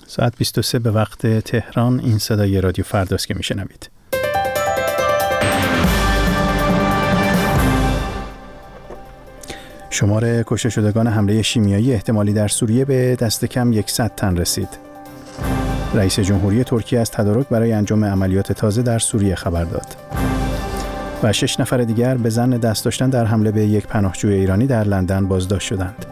ساعت 23 به وقت تهران. این صدای رادیو فرداست که میشنوید. شمار کشته شدگان حمله شیمیایی احتمالی در سوریه به دست کم 100 تن رسید. رئیس جمهوری ترکیه از تدارک برای انجام عملیات تازه در سوریه خبر داد. و 6 نفر دیگر به ظن دست داشتن در حمله به یک پناهجوی ایرانی در لندن بازداشت شدند.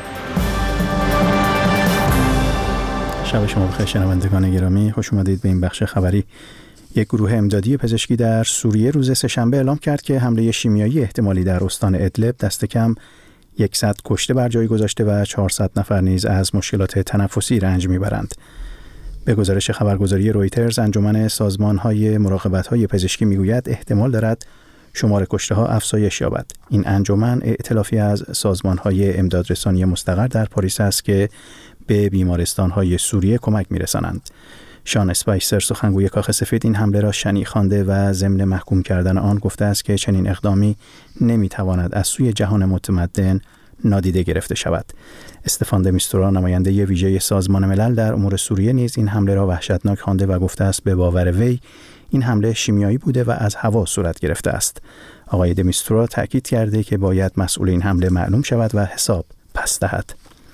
شب شما بخیر شنوندگان گرامی، خوش اومدید به این بخش خبری. یک گروه امدادی پزشکی در سوریه روز سه‌شنبه اعلام کرد که حمله شیمیایی احتمالی در استان ادلب دست کم 100 کشته بر جای گذاشته و 400 نفر نیز از مشکلات تنفسی رنج میبرند. به گزارش خبرگزاری رویترز، انجمن سازمان‌های مراقبت‌های پزشکی میگوید احتمال دارد شمار کشته‌ها افزایش یابد. این انجمن ائتلافی از سازمان‌های امدادرسانی مستقر در پاریس است که به بیمارستان‌های سوریه کمک می‌رسانند. شان اسپایسر، سخنگوی کاخ سفید، این حمله را شنیع خوانده و ضمن محکوم کردن آن گفته است که چنین اقدامی نمی‌تواند از سوی جهان متمدن نادیده گرفته شود. استفان د میستورا، نماینده ویژه سازمان ملل در امور سوریه، نیز این حمله را وحشتناک خوانده و گفته است به باور وی این حمله شیمیایی بوده و از هوا صورت گرفته است. آقای د میستورا تاکید کرده که باید مسئول این حمله معلوم شود و حساب پس دهد.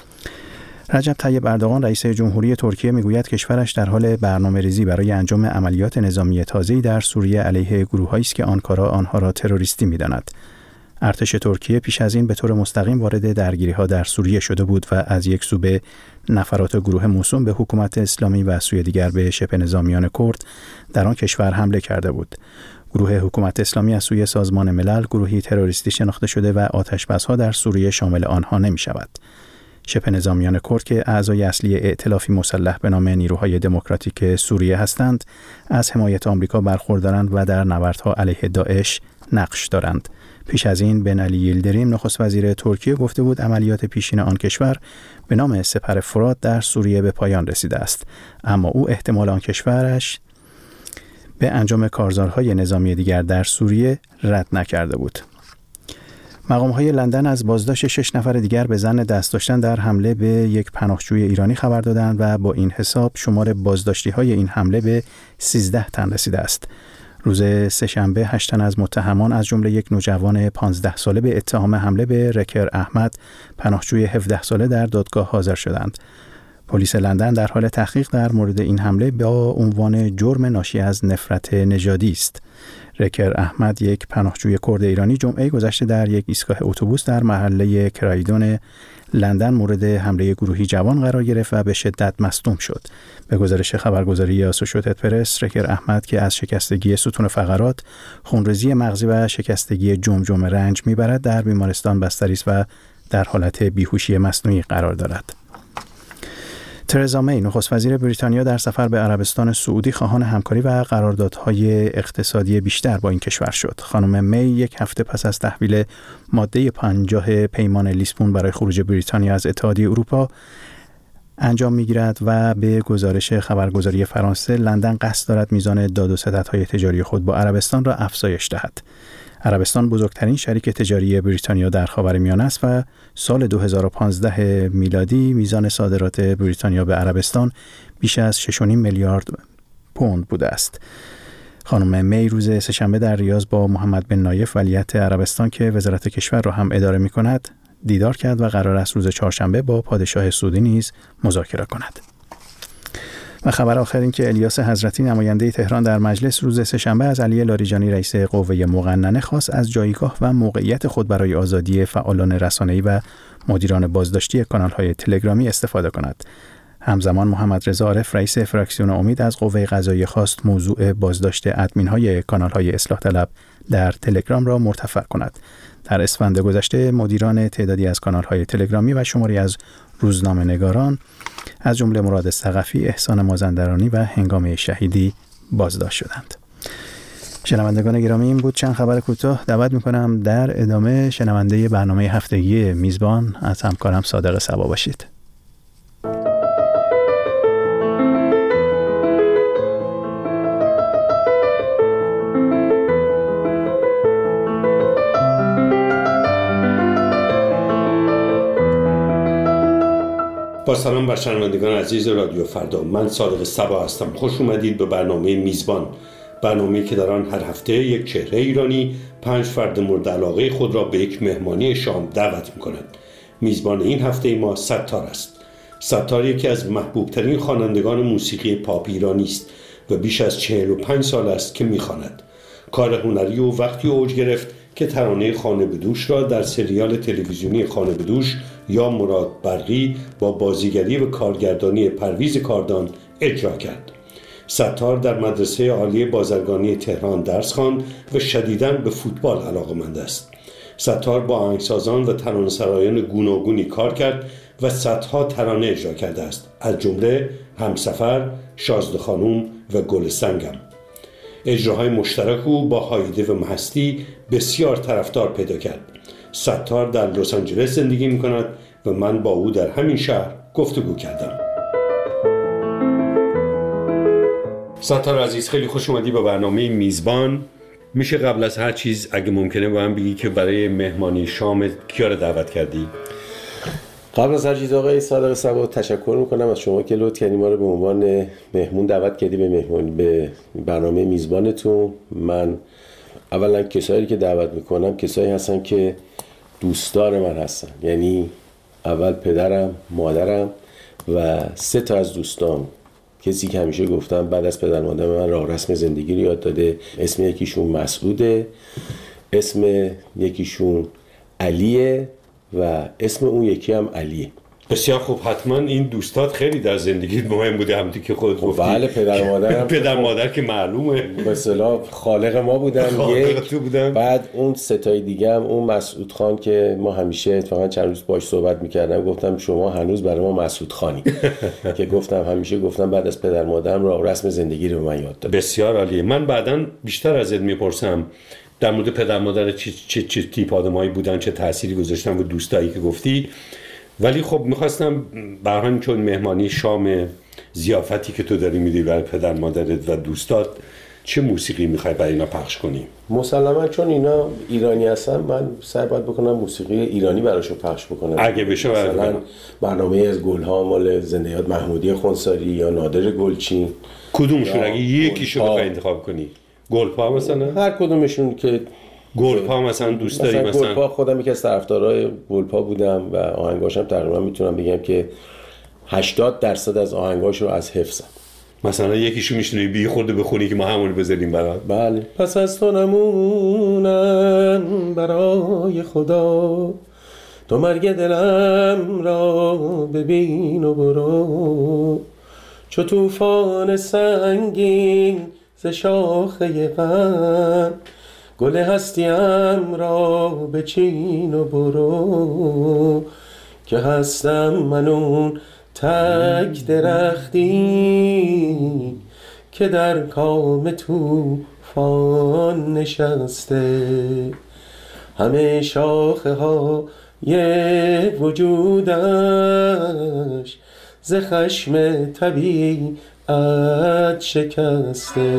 رجب طیب اردوغان، رئیس جمهوری ترکیه، میگوید کشورش در حال برنامه‌ریزی برای انجام عملیات نظامی تازه‌ای در سوریه علیه گروه‌هایی است که آنکارا آنها را تروریستی می‌داند. ارتش ترکیه پیش از این به طور مستقیم وارد درگیری‌ها در سوریه شده بود و از یک سو به نفرات گروه موسوم به حکومت اسلامی و سوی دیگر به شبه نظامیان کرد در آن کشور حمله کرده بود. گروه حکومت اسلامی از سوی سازمان ملل گروهی تروریستی شناخته شده و آتشبس‌ها در سوریه شامل آنها نمی‌شود. شبه نظامیان کرد که اعضای اصلی ائتلافی مسلح به نام نیروهای دموکراتیک سوریه هستند، از حمایت آمریکا برخوردارند و در نبردها علیه داعش نقش دارند. پیش از این بن علی یلدریم، نخست وزیر ترکیه، گفته بود عملیات پیشین آن کشور به نام سپر فرات در سوریه به پایان رسیده است، اما او احتمال آن کشورش به انجام کارزارهای نظامی دیگر در سوریه رد نکرده بود. مقام‌های لندن از بازداشت 6 نفر دیگر به ظن دست داشتن در حمله به یک پناهجوی ایرانی خبر دادند و با این حساب شمار بازداشتی‌های این حمله به 13 تن رسیده است. روز سه‌شنبه 8 تن از متهمان، از جمله یک نوجوان 15 ساله، به اتهام حمله به رکر احمد، پناهجوی 17 ساله، در دادگاه حاضر شدند. پلیس لندن در حال تحقیق در مورد این حمله با عنوان جرم ناشی از نفرت نژادی است. رکر احمد، یک پناهجوی کرد ایرانی، جمعه گذشته در یک ایستگاه اتوبوس در محله کرایدون لندن مورد حمله گروهی جوان قرار گرفت و به شدت مصدوم شد. به گزارش خبرگزاری اسوشییتد پرس، رکر احمد که از شکستگی ستون فقرات، خونریزی مغزی و شکستگی جمجمه رنج میبرد، در بیمارستان بستری است و در حالت بیهوشی مصنوعی قرار دارد. ترزا می، نخست وزیر بریتانیا، در سفر به عربستان سعودی خواهان همکاری و قراردادهای اقتصادی بیشتر با این کشور شد. خانم می یک هفته پس از تحویل ماده 50 پیمان لیسبون برای خروج بریتانیا از اتحادیه اروپا انجام می‌گیرد و به گزارش خبرگزاری فرانسه، لندن قصد دارد میزان داد و ستدهای تجاری خود با عربستان را افزایش دهد. عربستان بزرگترین شریک تجاری بریتانیا در خاورمیانه است و سال 2015 میلادی میزان صادرات بریتانیا به عربستان بیش از 6.5 میلیارد پوند بوده است. خانم می روز سه‌شنبه در ریاض با محمد بن نایف، ولیعهد عربستان که وزارت کشور را هم اداره می‌کند، دیدار کرد و قرار است روز چهارشنبه با پادشاه سعودی نیز مذاکره کند. و خبر آخر این که الیاس حضرتی، نماینده تهران در مجلس، روز سه‌شنبه از علی لاریجانی، رئیس قوه مقننه، خواست از جایگاه و موقعیت خود برای آزادی فعالان رسانه‌ای و مدیران بازداشتی کانال‌های تلگرامی استفاده کند. همزمان محمد رضا عارف، رئیس فراکسیون امید، از قوه قضاییه خواست موضوع بازداشت ادمین‌های کانال‌های اصلاح طلب در تلگرام را مرتفع کند. در اسفند گذشته مدیران تعدادی از کانال‌های تلگرامی و شماری از روزنامه‌نگاران از جمله مراد ثقفی، احسان مازندرانی و هنگامه شهیدی بازداشت شدند. شنوندگان گرامی، این بود چند خبر کوتاه. دعوت می‌کنم در ادامه شنونده برنامه هفتگی میزبان از همکارم صادق صبا باشید. با سلام بر شنوندگان عزیز رادیو فردا، من صادق صبا هستم. خوش اومدید به برنامه میزبان، برنامه‌ای که در آن هر هفته یک چهره ایرانی 5 فرد مورد علاقه خود را به یک مهمانی شام دعوت می‌کند. میزبان این هفته ما ستار است. ستار یکی از محبوب‌ترین خوانندگان موسیقی پاپ ایرانی است و بیش از 45 سال است که می‌خواند. کار هنری او وقتی اوج گرفت که ترانه خانه به دوش را در سریال تلویزیونی خانه به دوش یا مراد برقی با بازیگری و کارگردانی پرویز کاردان اجرا کرد. ستار در مدرسه عالی بازرگانی تهران درس خواند و شدیداً به فوتبال علاقه‌مند است. ستار با آهنگسازان و ترانه‌سرایان گوناگونی کار کرد و صدها ترانه اجرا کرده است، از جمله همسفر، شازده خانوم و گل سنگم. اجراهای مشترک او با هایده و مهستی بسیار طرفدار پیدا کرد. ستار در لس آنجلس زندگی می‌کند و من با او در همین شهر گفتگو کردم. ستار عزیز، خیلی خوش اومدی به برنامه میزبان. میشه قبل از هر چیز اگه ممکنه با هم بگی که برای مهمانی شام کیا رو دعوت کردی؟ قبل از هر چیز آقای صادق صبا تشکر میکنم از شما که لطف کردید ما رو به عنوان مهمون دعوت کردی به برنامه میزبانتون. من اولا کسایی که دعوت میکنم کسایی هستن که دوستدار من هستن، یعنی اول پدرم، مادرم و 3 تا از دوستان. کسی که همیشه گفتم بعد از پدر مادر من راه رسم زندگی رو یاد داده. اسم یکیشون مسعوده، اسم یکیشون علیه و اسم اون یکی هم علیه. بسیار خوب. حتما این دوستات خیلی در زندگی مهم بوده، همونطور که خودت گفتی. بله، پدر مادرم پدر مادر که معلومه به اصطلاح خالق ما بودن. بودن. بعد اون 3 تای دیگه هم اون مسعود خان که ما همیشه اتفاقا چند روز باهاش صحبت می‌کردم، گفتم شما هنوز برای ما مسعود خانی که همیشه گفتم بعد از پدر مادرم راه رسم زندگی رو به من یاد داد. بسیار عالیه. من بعداً بیشتر ازت میپرسم در مورد پدر مادر چه تیپ آدمایی بودن، چه تأثیری گذاشتن و دوستایی که گفتی. ولی خب میخواستم برای چون مهمانی شام ضیافتی که تو داری میدی برای پدر مادرت و دوستات، چه موسیقی میخوای برای اینا پخش کنی؟ مسلما چون اینا ایرانی هستن من سعی باید بکنم موسیقی ایرانی براشون پخش بکنم. اگه بشه مثلا برنامه از گلها مال زنده‌یاد محمودی خنثاری یا نادر گلچین. کدومشون اگه یکیشو بخوای انتخاب کنی؟ گلپا مثلا؟ هر کدومشون که گلپا مثلا دوست داری؟ مثلا گلپا خودم یکی از طرفدارای گلپا بودم و آهنگاشم تقریبا میتونم بگم که 80% از آهنگاش رو از حفظم. مثلا یکیشو میشنوی بی خورده بخونی که ما همون بذاریم برات؟ بله. پس از تو نمونم برای خدا، تو مرگ دلم را ببین و برو، چو طوفان سنگین ز شاخه غم، گل هستیم را بچین و برو، که هستم من اون تک درختی که در کام طوفان نشسته، همه شاخه های وجودش ز خشم طبیعت شکسته.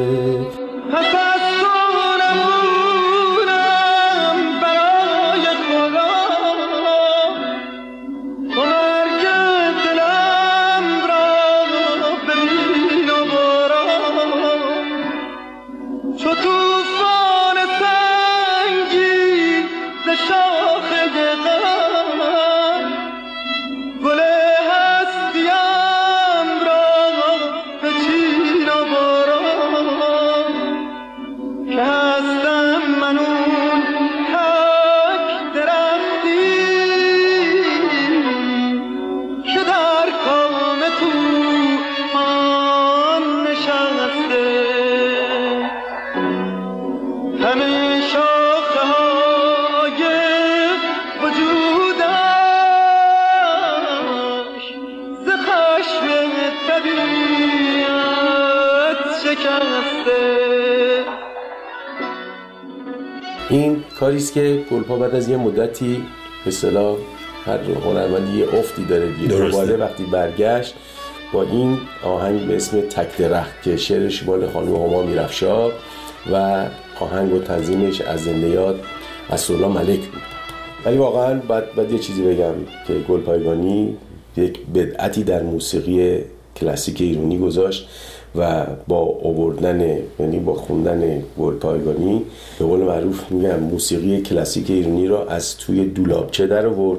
این کاریست که گلپا بعد از یه مدتی به اصطلاح هر هنرمندی یه افتی داره دیگه، دوباره وقتی برگشت با این آهنگ به اسم تک درخت که شعرش مال خانم هما میرافشار و آهنگ و تنظیمش از زنده‌یاد اسدالله ملک بود. ولی واقعا بعد یه چیزی بگم که گلپایگانی یک بدعتی در موسیقی کلاسیک ایرانی گذاشت و با آوردن، یعنی با خوندن گلپایگانی، به قول معروف میگم موسیقی کلاسیک ایرانی را از توی دولابچه در آورد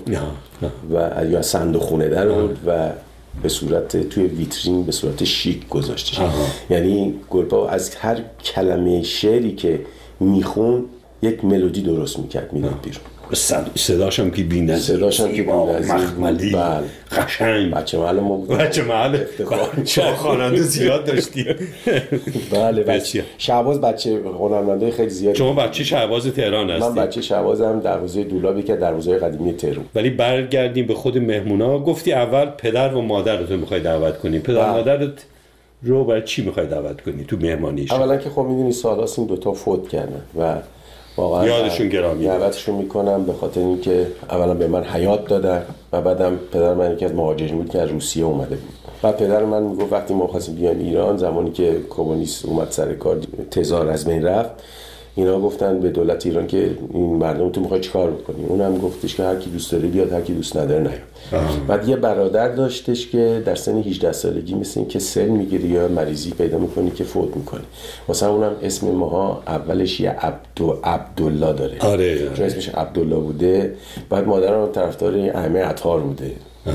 و یا صندوقخونه در آورد و به صورت توی ویترین به صورت شیک گذاشتش. یعنی گلپا از هر کلمه شعری که میخون یک ملودی درست میکرد، میداد بیرون. صداشم که بی‌نظیر، صداشم که بی‌نظیر، مخملی، قشنگ. بچه محل ما بود. بچه محل چه خواننده زیاد داشتیم. بله شهباز بچه هنرمندای خیلی زیاد. شما بچه شهباز تهران هستی؟ من بچه شهبازم، دروازه دولابی که دروازه قدیمی تهران. ولی برگردیم به خود مهمونا. گفتی اول پدر و مادرت رو می‌خوای دعوت کنی. پدر و مادرت رو برای چی می‌خوای دعوت کنی تو مهمانیش؟ اولا که خب می‌دونی سالاس این دوتا فوت کردن و واقعا یادشون گرامی، دعوتشون میکنم به خاطر اینکه اولا به من حیات دادن و بعدم پدر من یکی از مهاجرین بود که از روسیه اومده بود. بعد پدر من میگفت وقتی ما خواستیم بیایم ایران، زمانی که کمونیست اومد سر کار، تزار از بین رفت، اینا گفتن به دولت ایران که این مردم تو میخوای چیکار بکنی؟ اونم گفتش که هر کی دوست داره بیاد، هر کی دوست نداره نیاد. بعد یه برادر داشتش که در سن 18 سالگی مثل این که سل میگیری یا مریضی پیدا میکنی که فوت میکنه. واسه اونم اسم ماها اولش یه عبدالله داره. آره. چون اسمش عبدالله بوده. بعد مادرم طرفدار احمد عطار بوده.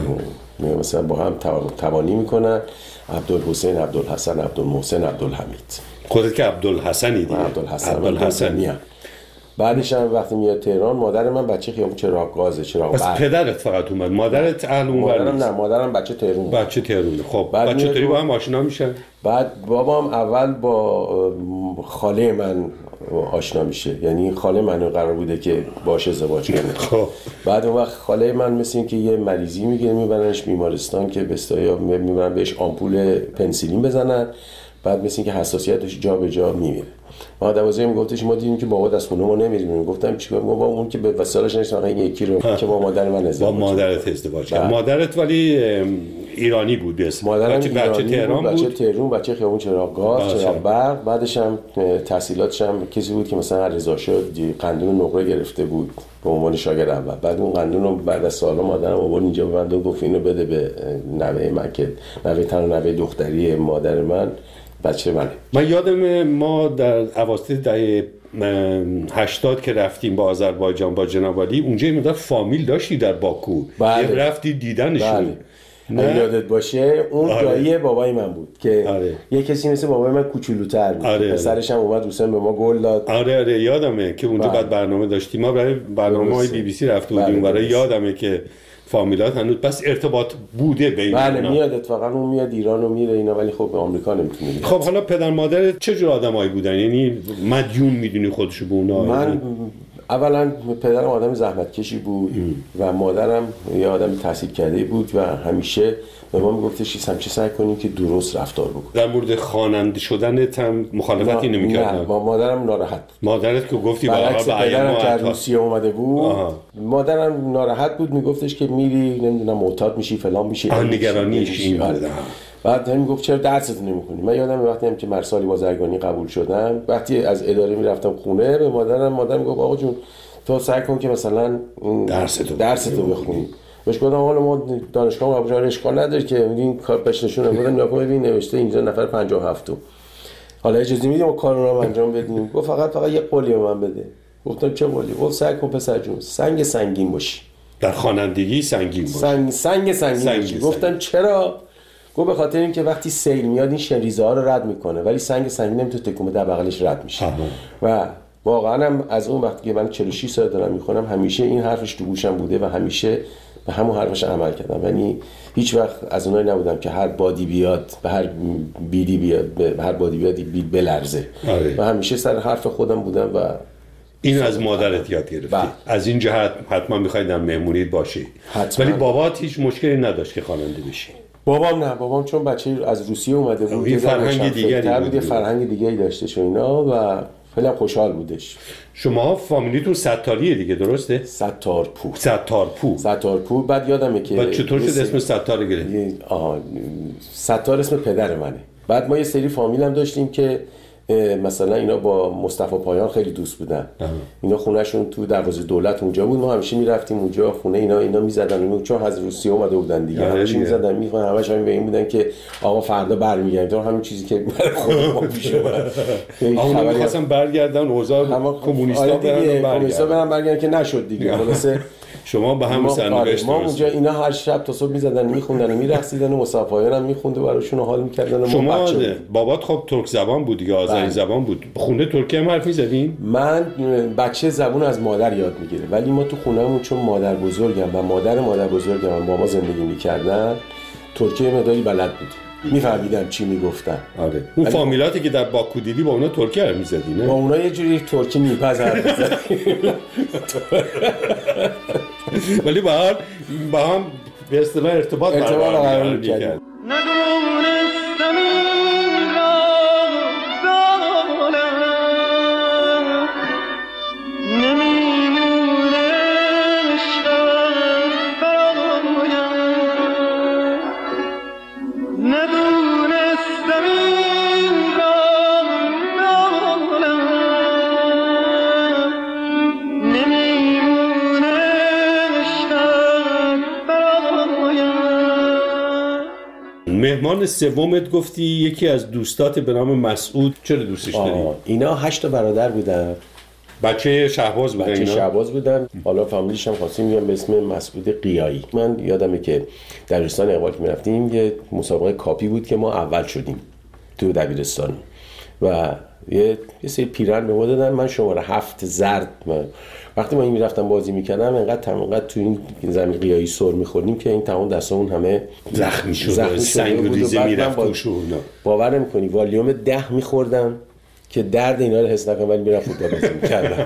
مثلا با هم توانی میکنن، عبدالحسین، عبدالحسن، عبدالمحسن، عبدالحمید. خودت که عبدالحسنی دیگه؟ عبدالحسن. بعدش هم وقتی میاد تهران، مادر من بچه خیابون چراغ پس پدرت فقط اومد، مادرت اهل اونور نیست؟ نه، مادرم بچه تهرون. بچه تهرونه. خب بعد چطوری با هم آشنا میشن؟ بعد بابام اول با خاله من آشنا میشه، یعنی خاله من قرار بوده که باش ازدواج کنه. خب بعد اون وقت خاله من مثل این که یه مریضی میگیره، میبرنش بیمارستان که بستایا میبرن بهش آمپول پنسیلین بزنن، بعد مثل این که حساسیتش جا به جا میمیره. ما دوازه میگفتش ما دیدیم که بابا دست خونه ما نمیریم. گفتم چیکار؟ بابا اون که به وسالش نشون این یکی رو که با مادر من ازدواج با مادرت ازدواج کرد. مادرت ولی ایرانی بود اسم. مادرم بچه تهران بود. بچه تهرون، بچه خیابون چراغ گاز، چراغ برق. بعدش هم تحصیلاتش هم کسی بود که مثلا رضا شاه قندون نقره گرفته بود به عنوان شاگرد اول. بعد اون قندون رو بعد از سالا مادرم آورد اینجا ببند و گفت اینو بده به نوه من که نوه دختری مادر من بچه من یادم ما در اواسط دهه 80 که رفتیم با آذربایجان با جناب علی، اونجا یه مقدار فامیل داشتی در باکو. بله. رفتی دیدنشون. نه یادت باشه اون دایی بابای من بود که یه کسی مثل بابای من کوچولوتر بود. پسرش هم اومد روسن به ما گل داد. آره یادمه که اونجا بعد برنامه داشتیم. ما برای برنامه‌های BBC رفته بودیم. برای یادمه که فامیلات هنوز بس ارتباط بوده بین اونا. بله میاد اتفاقا اون میاد ایران و میره اینا، ولی خب به آمریکا نمیتونه. خب حالا پدر مادر چه جور آدمایی بودن؟ یعنی مدیون میدونی خودشو به اونا؟ من اولا پدرم آدم زحمتکشی بود و مادرم یه آدم تحصیل کرده بود و همیشه به ما میگفتش همیشه سعی کنیم که درست رفتار بکنیم. در مورد خواننده شدنت هم مخالفتی نمی‌کردن؟ نه، مادرم ناراحت. مادرت که گفتی برعکس پدرم که از روسیه اومده بود، مادرم ناراحت بود، میگفتش که میری نمیدونم معتاد میشی فلان میشی. نگرانیش این بود. بعد هم میگفت چرا درستون نمی‌خونی؟ من یادم وقتی هم که مرسالی بازرگانی قبول شدم، وقتی از اداره میرفتم خونه به مادرم گفت آقا جون تو سعی کن که مثلا درستو بخونی. بهش گفتم حالا ما دانشگاه قبول اشکال نداره که این کار پیش نشون نمیدن، نگاه ببین نوشته اینجا نفر 57. حالا اجازه میدیم کار رو انجام بدیم؟ گفت فقط یه قولی به من بده. گفتم چه قولی؟ گفت سعی کن پسر جون سنگین باشی. در خوانندگی سنگین باشی. سنگین باشی. گفتم چرا؟ گفت به خاطر اینکه وقتی سیل میاد این شنریزه ها رو رد میکنه، ولی سنگ سنگین نمیتونه تکون بده، بغلش رد میشه. و واقعا هم از اون وقتی که من 46 سال دارم میخونم همیشه این حرفش تو گوشم بوده و همیشه به همون حرفش عمل کردم. یعنی هیچ وقت از اونایی نبودم که هر بادی بیاد به هر بیدی بیاد به هر بادی بیاد بلرزه. و همیشه سر حرف خودم بودم و اینو از مادرت یاد گرفتی. از این جهت حتما می‌خوای در مهمونیت باشی. ولی بابات هیچ مشکلی نداشت که خواننده بشی؟ بابام نه، بابام چون بچه از روسیه اومده بود، یه فرهنگ دیگری داشتش و اینا و خیلی خوشحال بودش. شما فامیلیتون ستاریه دیگه درسته؟ ستارپور. بعد یادمه که بعد چطور شد اسم ستار گرفت؟ ستار اسم پدر منه. بعد ما یه سری فامیل هم داشتیم که مثلا اینا با مصطفی پایان خیلی دوست بودن. اینا خونهشون تو دروازه دولت اونجا بود، ما همیشه میرفتیم اونجا خونه اینا میزدن، چون از روسیه اومده بودن دیگه، همیشه میزدن میخوان، همش همین به این بودن که آقا فردا برمیگردیم. تو همین چیزی که خود ما پیش اومد، اونا می‌خواستن برگردن اوضاع کمونیستا برگردن که نشد دیگه. خلاص شما به هم سرنوشت ما اونجا اینا هر شب تا صبح میزدن میخوندن و میرقصیدن و مصطفیان هم میخوند و براشون حال میکردن. شما بابات خب ترک زبان بود دیگه، آذری زبان بود، خونه ترکی هم حرف می‌زدین؟ من بچه زبون از مادر یاد میگیره، ولی ما تو خونهمون چون مادر بزرگم و مادر بزرگم با ما زندگی میکردن، ترکی مداری بلد بود، میفهمیدم چی میگفتن. آره. اون فامیلاتی که در باکو دیدی با اونا ترکی حرف می‌زدی نه؟ با اونا یه جوری ترکی میپز حرف می‌زدیم. ولی با هم به اصطلاح ارتباط برقرار می‌کرد. مهمان سومت گفتی یکی از دوستات به نام مسعود، چرا دوستش داری؟ اینا 8 برادر بودن. بچه شهباز بودن. بچه شهباز بودن. حالا فامیلیش هم خاصی میگم به اسم مسعود قیایی. من یادمه که دبیرستان اقبال که میرفتیم یه مسابقه کاپی بود که ما اول شدیم تو دبیرستان و یه سری پیرن به ما دادن. من شماره 7 زرد. وقتی ما این میرفتم بازی میکردم انقدر تو این زمین قیایی سر میخوردیم که این تمام دستمون همه زخمی شد، سنگ و ریزه میرفت توش. باور نمیکنی والیوم 10 میخوردم که درد اینا رو حس نکنم، ولی میرم فوتبال بازی میکردم.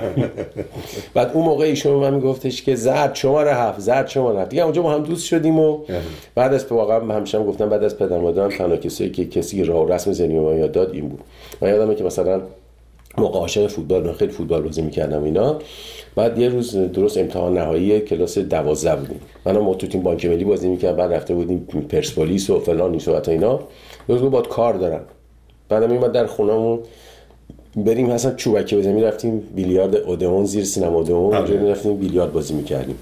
بعد اون موقع ایشون من میگفتش که زرد شماره 7 دیگه. اونجا با هم دوست شدیم و بعد از واقعا همیشه هم گفتم بعد از پدر مادرم تنها کسی که راه و رسم زندگی ما یاد داد این بود. من یادمه که مثلا موقع عاشق فوتبال، من خیلی فوتبال بازی میکردم اینا. بعد یه روز درست امتحان نهایی کلاس 12 بودیم، منم تو تیم بانک ملی بازی میکردم، بعد رفته بودیم پرسپولیس و فلان این صحبت اینا. روز بعد کار دارم، بعدم میومد در خونه‌مون بریم مثلا چوبکی بزنیم، میرفتیم بیلیارد اودئون زیر سینما اودئون، اونجا میرفتیم بیلیارد بازی میکردیم.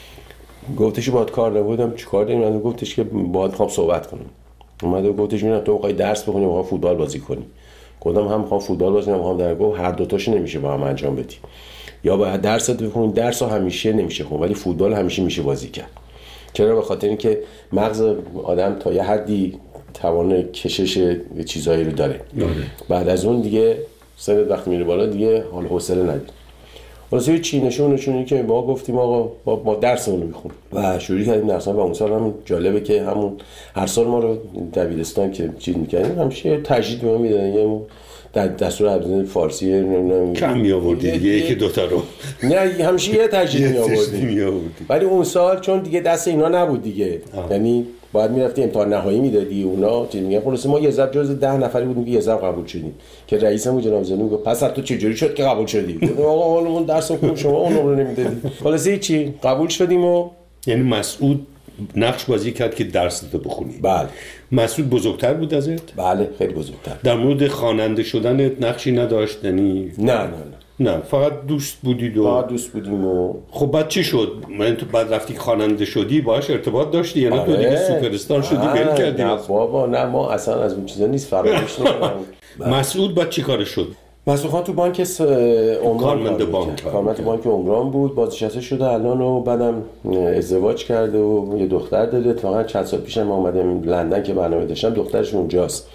گفتش باهات کار نبودم، چیکار داریم؟ من گفتش که باهات میخوام صحبت کنم. اومد گفتش میرم تو میخوای درس بخونی یا فوتبال بازی کنی؟ گفتم هم میخوام فوتبال بازی کنم، هم در گفت هر دو تاشو نمیشه با هم انجام بدی، یا باید درس بخونی، درس همیشه نمیشه خون، ولی فوتبال همیشه میشه بازی کرد. چرا؟ به خاطر اینکه مغز آدم تا یه حدی توان کشش چیزایی رو داره. بعد از اون دیگه سنت وقتی میره بالا دیگه حال حوصله نداری. واسه چی نشونی که ما گفتیم آقا ما درسمون رو میخونیم و شروع کردیم درسمون. و اون سال هم جالبه که همون هر سال ما رو دبیرستان که چیز می‌کردیم همیشه تجدید به ما میدادن، یه در دستور ابزار فارسی نمیدونم کم میآوردی دیگه، یکی دو تا رو نه همیشه یه تجدید میآوردی. ولی اون سال چون دیگه دست اینا نبود دیگه، یعنی باید میرفتی امتحان نهایی میدادی، اونا چیز میگن. خلاص ما یه ضرب جز 10 نفری بودیم که یه ضرب قبول شدیم، که رئیسمون جناب زنی گفت پس تو چه جوری شد که قبول شدی؟ آقا اون درس خوب شما اون رو نمیدادی. خلاص چی قبول شدیم. و یعنی مسعود نقش بازی کرد که درس تو بخونی. بله. مسعود بزرگتر بود ازت؟ بله خیلی بزرگتر. در مورد خواننده شدن نقشی نداشت یعنی؟ نه فقط دوست بودید و دوست بودیم. و خب بعد چی شد؟ من تو بعد رفتی خواننده شدی باهاش ارتباط داشتی یا نه تو دیگه سوپر استار شدی ول کردی؟ نه بابا نه، ما اصلا از اون چیزا نیست، فراموش نکنم. مسعود بعد چی کارش شد؟ مسعود خان تو بانک عمران کارمند بانک عمران بود، بازنشسته شده الان و بعدم ازدواج کرده و یه دختر داره. اتفاقا چند سال پیش ما اومدیم لندن که برنامه داشتم، دخترش اونجاست.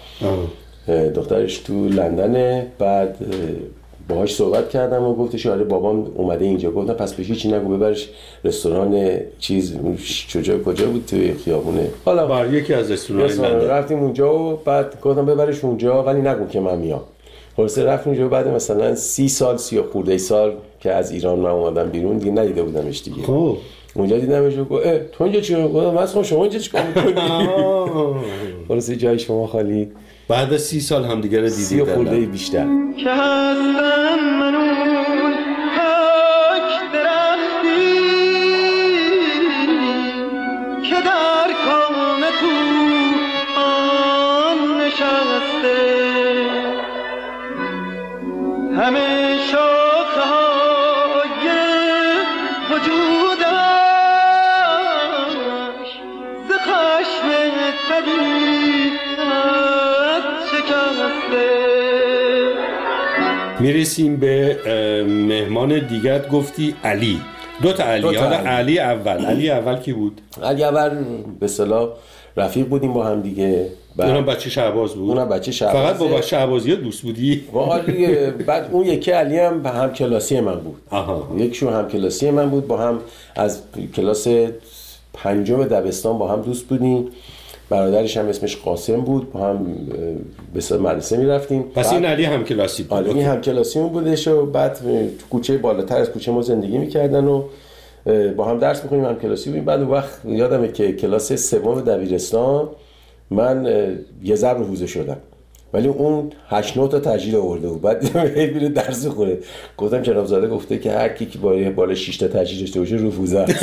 دخترش تو لندنه. بعد باهاش صحبت کردم و گفتش آره بابام اومده اینجا. گفتم پس بهش چی نگو، ببرش رستوران چیز کجا بود توی خیابونه، حالا بر یکی از رستوران لندن رفتیم اونجا و بعد گفتم ببرش اونجا ولی نگو که من میام. خلاص رفتیم اونجا. بعد مثلا 30 خورده سال که از ایران من اومدم بیرون دیگه ندیده بودمش دیگه. خب اونجا دیدمش و گفت تو اینجا چی؟ گفتم مثلا شما اینجا چیکار می‌کنی؟ خلاص جای شما خالی. بعد از 30 سال هم دیگه رو دیدید 30 خورده بیشتر. که هستم منون تک درختی که در کام تو آن نشسته همه شاخه‌های وجودش ز خشم طبیعت شکسته. میرسیم به مهمان دیگر. گفتی علی، دو تا علی. حالا علی اول کی بود؟ علی اول به اصطلاح رفیق بودیم با هم دیگه. اونم بچه شهباز بود. اونم بچه شهباز. فقط با بچه شهبازی دوست بودی؟ بعد اون یکی علی هم هم کلاسی من بود. یکشون هم کلاسی من بود، با هم از کلاس 5 دبستان با هم دوست بودیم. برادرش هم اسمش قاسم بود، با هم به مدرسه میرفتیم. پس این علی هم کلاسی بود. این هم کلاسیمون بودش و بعد تو کوچه بالاتر از کوچه ما زندگی میکردن و با هم درس می‌خونیم، هم کلاسی بودیم. بعد وقت یادمه که کلاس 3 دبیرستان من یه ضرب حوزه شدم، ولی اون 8-9 تا تجدید آورده بود. بعد میره درس خوره. گفتم جناب زاده گفته که هر کی که بالا 6 تا تجدید داشته باشه رو حوزه است.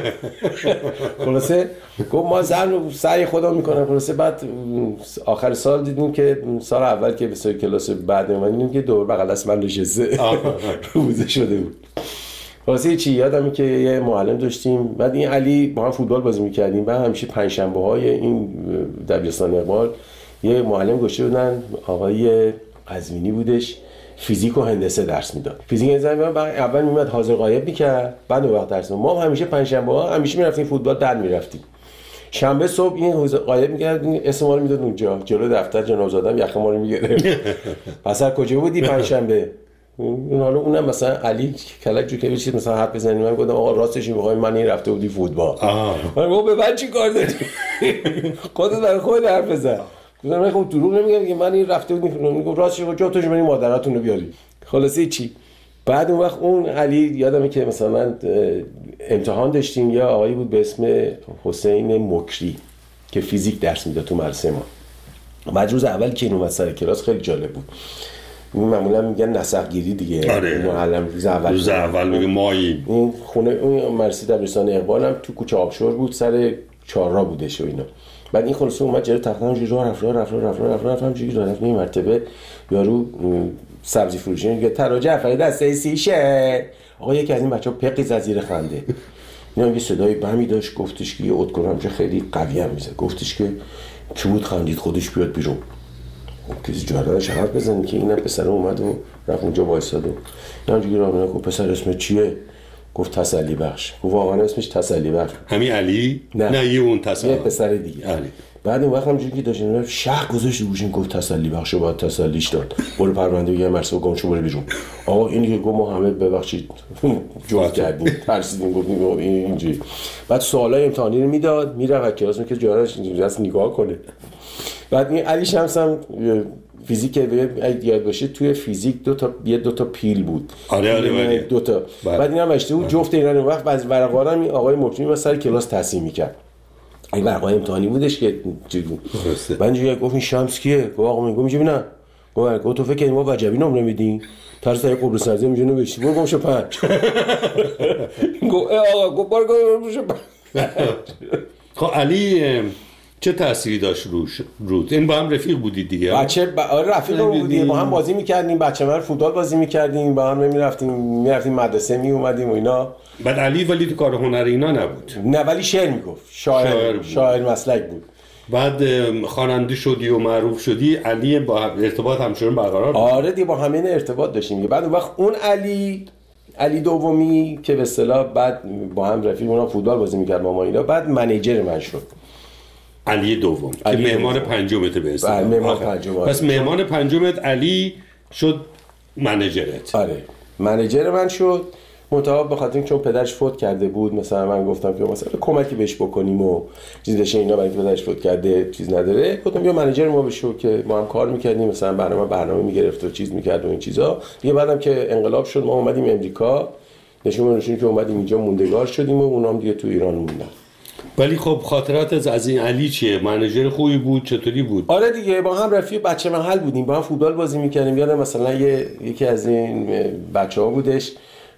خلاصه گفت ما سعی خودم میکنم. خلاصه بعد آخر سال دیدیم که سال اول که به کلاس بعد اومدیم که دور بغل دست من نشسته رو حوزه شده بود. خلاصه چی یادمه که یه معلم داشتیم، بعد این علی با هم فوتبال بازی می‌کردیم. بعد همیشه پنجشنبه‌های این دبیرستان اقبال یه معلم گوشه بودن، آقای قزوینی بودش، فیزیک و هندسه درس میداد. فیزیک هندسه اول میومد حاضر غایب می‌کرد، بعد اون وقت درس می‌داد. ما همیشه پنجشنبه‌ها همیشه می‌رفتیم فوتبال در می‌رفتیم. شنبه صبح این حاضر غایب می‌کرد، اسم ما رو میداد اونجا جلو دفتر جناب زاده، یخ ما رو می‌گرفت. پسر کجا بودی پنجشنبه؟ اون حالا اونم مثلا علی کلک جو که بشید مثلا حرف بزنیم، من گفتم آقا راستش می‌خوای من این رفته بودی فوتبال. من گفتم به من چی کار داری؟ خودت برای خودت حرف بزن. گفتم من خب دروغ نمیگم که من این رفته بودی فلان. میگم راستش جا تو من مادراتون رو بیاری. خلاصه چی بعد اون وقت اون علی یادمه که مثلا من امتحان داشتیم، یا آقایی بود به اسم حسین مکری که فیزیک درس میداد تو مدرسه ما. بعد روز اول که این اومد سر کلاس خیلی جالب بود. معمولا میگن نسخ‌گیری دیگه. آره. معلم روز اول میگه مایی. این خونه اون مدرسه دبیرستان اقبال هم تو کوچه آبشور بود، سر چهارراه بودش و اینا. بعد این خلاصه اومد جلوی تخت همونجوری رفت همونجوری رفت این مرتبه یارو سبزی فروشی میگه ترا جعفری دسته سیشه. آقا یکی از این بچه‌ها پقیز از زیر خنده. اینا یه صدای بمی داشت، گفتش که یه ادکرام چه خیلی قوی هم میزه، گفتش که کی بود خندید خودش بیاد بیرون. کسی جوادش حرف بزنه که اینم پسر اومد و رفت اونجا وایساد و اینجوری راه گفت پسر اسم چیه؟ گفت تسلی بخش. گفت واقعا اسمش تسلی بخش. همین علی؟ نه یه اون تسلی. یه پسر دیگه. علی. بعد اون وقت همونجوری که داشتن شق گذاشت روشین گفت تسلی بخش و بعد تسلیش داد. برو پرونده یه مرسو گمشو برو بیرون. آقا اینی که گفت ما همه ببخشید جواب کردیم ترسیدیم گفتیم اینجوری. بعد سوالای امتحانی رو میداد میرفت کلاس که جوراش دست نگاه کنه. بعد این علی شمس هم فیزیک یاد باشه توی فیزیک دو تا پیل بود. آره دو تا. بعد اینا مشته بود جفت اینا رو وقت از ورقا هم این آقای مکنی با سر کلاس تصحیح می‌کرد. این ورقای امتحانی بودش که بعد اینجوری گفت این شمس کیه؟ گفت آقا من میگم نه. گفت تو فکر کنی ما وجبی نمره میدیم؟ طرز قبرس سرزی میگه نوشتی برو گمشو 5. گفت آقا گفت برو گمشو 5. خب علی چه تأثیری داشت روت؟ این با هم رفیق بودید دیگه؟ آره رفیق بودیم، با هم بازی می‌کردیم، بچه‌مر فوتبال بازی می‌کردیم، با هم می‌رفتیم مدرسه میومدیم و اینا. بعد علی ولی تو کار هنری اینا نبود. نه ولی شعر میگفت، شاعر مسلک بود. بعد خواننده شدی و معروف شدی، علی با ارتباط همچنان برقرار بود؟ آره دیگه با همین ارتباط داشتیم. بعد اون وقت اون علی دومی که به اصطلاح بعد با هم رفیق اونا فوتبال بازی می‌کرد ما اینا، بعد منیجر من شد. علی دوم که مهمان پنجمت به اصطلاح. مهمان پنجم. پس مهمان پنجمت علی شد منیجرت. آره منیجر من شد. منتها به خاطر اینکه چون پدرش فوت کرده بود مثلا من گفتم که مثلا کمکی بهش بکنیم و چیزشه اینا، برای پدرش فوت کرده چیز نداره، گفتم بیا منیجر ما بشو که ما هم کار می‌کردیم، مثلا برنامه می‌گرفت و چیز می‌کرد و این چیزا. دیگه بعدم که انقلاب شد ما اومدیم امریکا، نشون که اومدیم اینجا موندگار شدیم و اونام دیگه تو ایران موندن. ولی خب خاطرات از این علی چیه؟ منیجر خوبی بود؟ چطوری بود؟ آره دیگه با هم رفیق بچه محل بودیم، با هم فوتبال بازی می‌کردیم. یادم مثلا یکی از این بچه‌ها بودش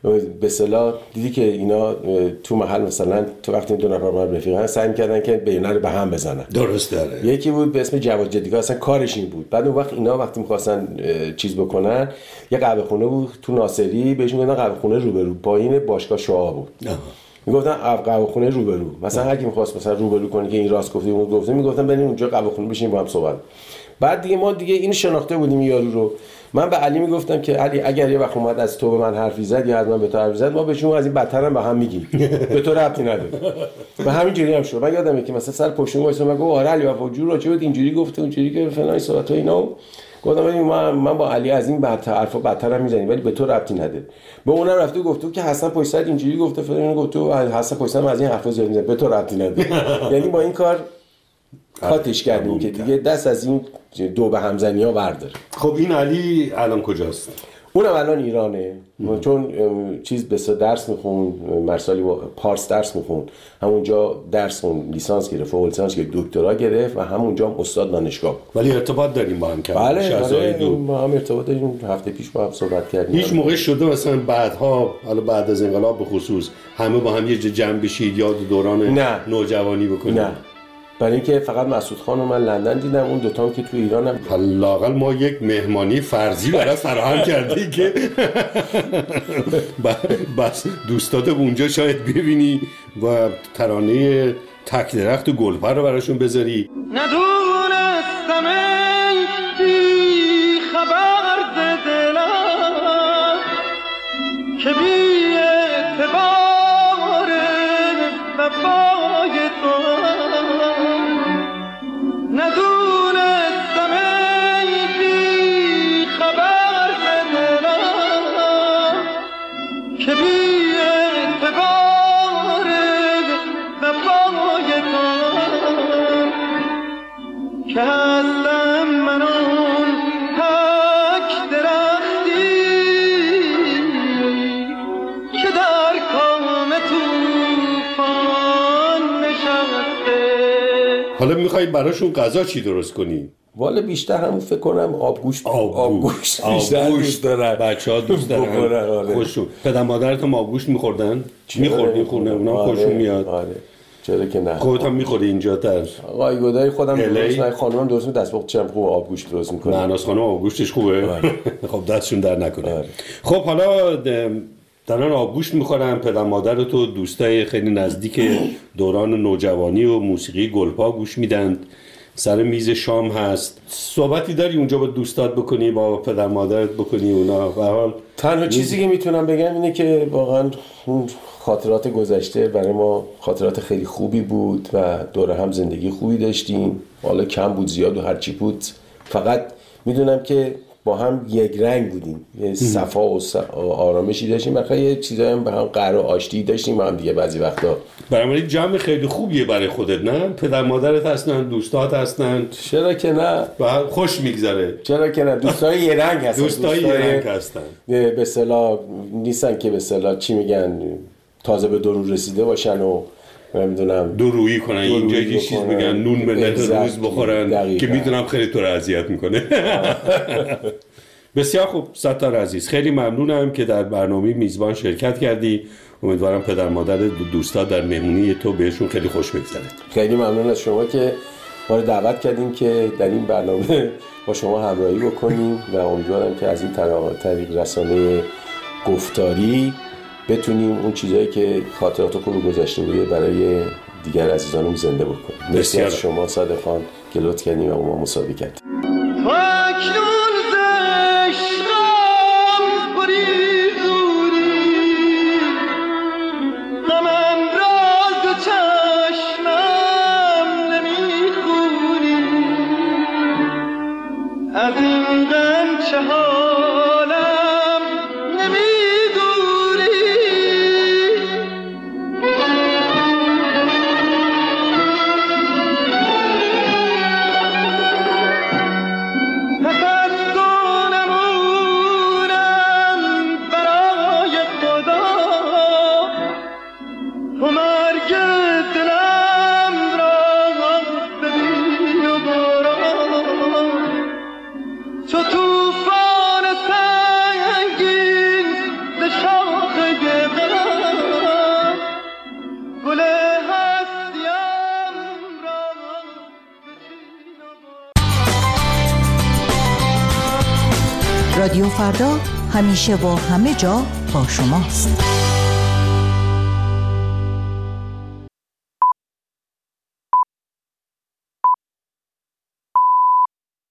به اصطلاح دیدی که اینا تو محل مثلا تو وقتی دو نفر با هم رفیقن سعی می‌کردن که بینا رو به هم بزنن. درست داره. یکی بود به اسم جواد جدیگا، اصلا کارش این بود. بعد اون وقت اینا وقتی می‌خواستن چیز بکنن، یه قهوه خونه بود تو ناصری، بهش میگفتن قهوه خونه روبرو، پایین باشگاه شاه بود. میگفتن قهوه خونه روبرو. مثلا هر کی می‌خواست مثلا روبرو کنه که این راست گفته اون گفته، میگفتن بریم اونجا قهوه خونه بشینیم با هم صحبت. بعد دیگه ما دیگه اینو شناخته بودیم یارو رو. من به علی میگفتم که علی اگر یه وقت اومد از تو به من حرفی زد یا از من به تو حرفی زد، ما بهشون از این بدتر هم به هم میگیم. به تو ربطی نداره. و همین جوری هم شد. من یادمه که مثلا سر پشت وایس من گفت آره علی وفا جور راجع به اینجوری گفته اونجوری که فلان صحبت و اینا. گفتم من با علی از این بدتر حرفا بدتر هم میزنیم ولی به تو ربطی نداره. به اونم رفته گفت که حسن پشت سر اینجوری گفته فلان، گفت تو حسن پشت سر از این حرفا زیاد میزنه، به تو ربطی نداره. یعنی با این کار کاتش کردیم که دیگه دست از این دو به همزنی‌ها برداره. خب این علی الان کجاست؟ اونم الان ایرانه. چون چیز به درس میخون، مرسالی پارس درس میخون، همونجا درس خون، لیسانس گرفت، فوق لیسانس گرفت، دکترا گرفت و همونجا هم استاد دانشگاه. ولی ارتباط داریم با هم که بله ما هم ارتباط داریم. هفته پیش با هم صحبت کردیم. هیچ موقع شده مثلا بعدها، حالا بعد از انقلاب به خصوص، همه با هم یه جمع بشید یاد دوران نوجوانی بکنید؟ نه، برای اینکه فقط مسعود خان رو من لندن دیدم، اون دوتا هم که تو ایران هم. حداقل ما یک مهمانی فرضی برات فراهم کردی که بس دوستات اونجا شاید ببینی و ترانه تک درخت و گلپر رو براشون بذاری. ندونستم ای بی خبر ز دلم که بی اعتبار وفای تو، ندونستم ای بی خبر ز دلم که بی اعتبار وفای تو، که هستم من اون تک درختی که در کام توفان نشسته. حالا میخوایی براشون غذا چی درست کنی؟ والا بیشتر همون فکر کنم آبگوشت بیشتر دوست دارن بچه‌ها، دوست دارن خوششون. پدر مادرت هم آبگوشت می‌خوردن؟ می‌خوردین خونه اونا خوششون میاد؟ آره چرا که نه. خودت هم می‌خوری اینجا در آقای گودای خودم درست نه، خانمم درست دستپخت چم خوب آبگوشت درست می‌کنه. معناس خانم آبگوشتش خوبه. خب دستشون در نکنه. خب حالا دارن آبگوشت می‌خورن، پدر مادر تو دوستای خیلی نزدیک دوران نوجوانی و موسیقی گلپا گوش میدن، سر میز شام هست. صحبتی داری اونجا با دوستات بکنی، با پدر مادرت بکنی اونا؟ به هر حال تنها چیزی که میتونم بگم اینه که واقعا اون خاطرات گذشته برای ما خاطرات خیلی خوبی بود و دور هم زندگی خوبی داشتیم. حالا کم بود زیاد و هر چی بود، فقط میدونم که با هم یک رنگ بودیم، یه صفا و آرامشی داشتیم، مثلا یه چیزایی هم به هم قهر و آشتی داشتیم با هم دیگه بعضی وقتا. برای جمع خیلی خوبیه برای خودت، نه؟ پدر مادرت هستن، دوستات هستن، چرا که نه؟ خوش میگذره. چرا که نه؟ دوستای یه رنگ هستن. دوستای یه رنگ هستن. به اصطلاح نیستن که به اصطلاح چی میگن، تازه به درون رسیده باشن و نمیدونم دورویی کنن، اینجا یه چیز میگن نون به نت روز بخورن که میدونم خیلی تو رو اذیت میکنه. بسیار خوب ستار عزیز، خیلی ممنونم که در برنامه میزبان شرکت کردی. امیدوارم پدر مادر دوستا در مهمونی تو بهشون خیلی خوش بگذره. خیلی ممنون از شما که ما رو دعوت کردین که در این برنامه با شما همراهی بکنیم و امیدوارم که از این طریق رسانه گفتاری بتونیم اون چیزایی که خاطرات خوب گذشته بوده برای دیگر عزیزانم زنده بکنیم. مرسی از شما صادق خان که لطف کردین و ما مساوی کردین. از این غم چه حالم نمیدونی، پس از تو نمونم برای خدا، تو مرگ دلم را ببین و برا، تو توفان رادیو فردا همیشه و همه جا با شماست.